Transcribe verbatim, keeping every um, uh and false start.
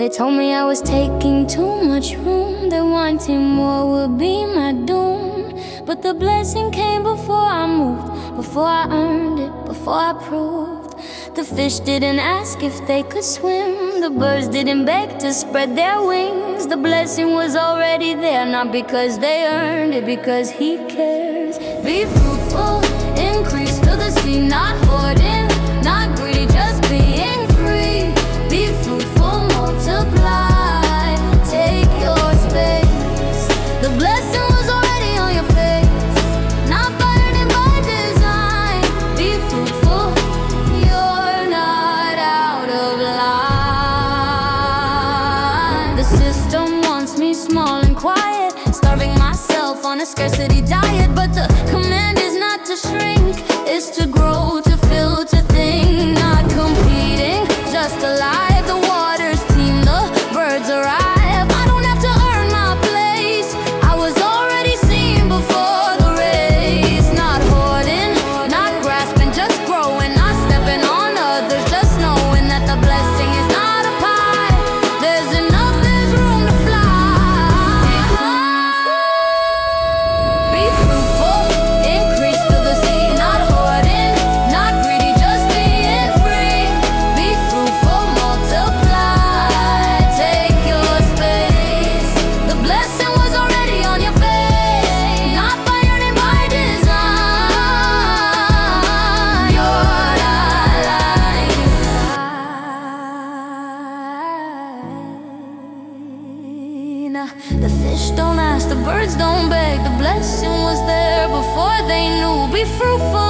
They told me I was taking too much room, that wanting more would be my doom. But the blessing came before I moved, before I earned it, before I proved. The fish didn't ask if they could swim, the birds didn't beg to spread their wings. The blessing was already there, not because they earned it, because He cares. Be fruitful, increase, fill the sea, not hoarding, not greedy, just being free. Be fruitful, multiply, take your space. The blessing was already on your face, not fired in by design. Be fruitful, you're not out of line. The system wants me small and quiet, starving myself on a scarcity diet. But the command is not to shrink, it's to grow, to fill, to think. Not competing, just alive. The waters teem, the birds arrive. I don't have to earn my place, I was already seen before the race. Not hoarding, not grasping, just growing, not stepping on others, just knowing that the blessing is not a pie. There's enough, there's room to fly. Be fruitful, increase, fill the sea, not hoarding, not greedy, just being free. Be fruitful, multiply, take your space. The blessing was already on your face, not by earning, by design. You're not lying. The fish don't ask, the birds don't beg. The blessing was there before they knew. Be fruitful,